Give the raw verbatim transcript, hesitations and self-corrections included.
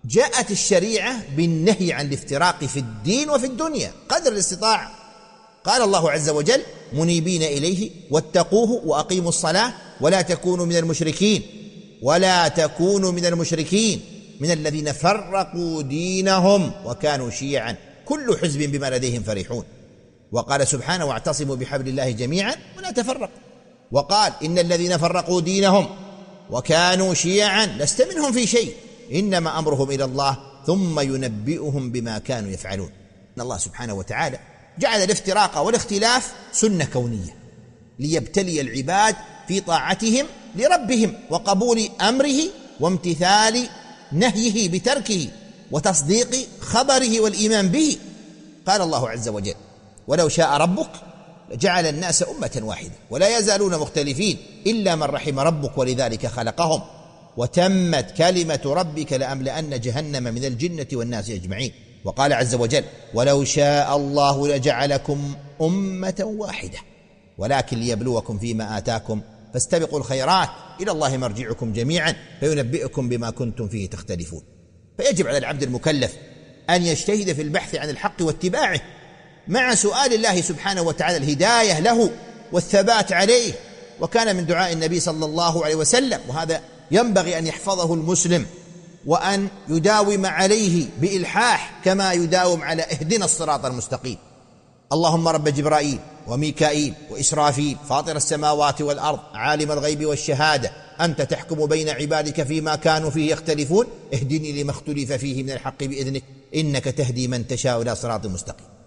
جاءت الشريعة بالنهي عن الافتراق في الدين وفي الدنيا قدر الاستطاعة. قال الله عز وجل: منيبين إليه واتقوه وأقيموا الصلاة ولا تكونوا من المشركين ولا تكونوا من المشركين من الذين فرقوا دينهم وكانوا شيعا كل حزب بما لديهم فرحون. وقال سبحانه: واعتصموا بحبل الله جميعا ولا تفرقوا. وقال: إن الذين فرقوا دينهم وكانوا شيعا لست منهم في شيء إنما أمرهم إلى الله ثم ينبئهم بما كانوا يفعلون. إن الله سبحانه وتعالى جعل الافتراق والاختلاف سنة كونية ليبتلي العباد في طاعتهم لربهم وقبول أمره وامتثال نهيه بتركه وتصديق خبره والإيمان به. قال الله عز وجل: ولو شاء ربك لجعل الناس أمة واحدة ولا يزالون مختلفين إلا من رحم ربك ولذلك خلقهم وتمت كلمة ربك لأملأن جهنم من الجنة والناس أجمعين. وقال عز وجل: ولو شاء الله لجعلكم أمة واحدة ولكن ليبلوكم فيما آتاكم فاستبقوا الخيرات إلى الله مرجعكم جميعا فينبئكم بما كنتم فيه تختلفون. فيجب على العبد المكلف أن يجتهد في البحث عن الحق واتباعه مع سؤال الله سبحانه وتعالى الهداية له والثبات عليه. وكان من دعاء النبي صلى الله عليه وسلم، وهذا ينبغي أن يحفظه المسلم وأن يداوم عليه بإلحاح كما يداوم على اهدنا الصراط المستقيم: اللهم رب جبرائيل وميكائيل وإسرافيل فاطر السماوات والأرض عالم الغيب والشهادة أنت تحكم بين عبادك فيما كانوا فيه يختلفون اهدني لما اختلف فيه من الحق بإذنك إنك تهدي من تشاء إلى صراط مستقيم.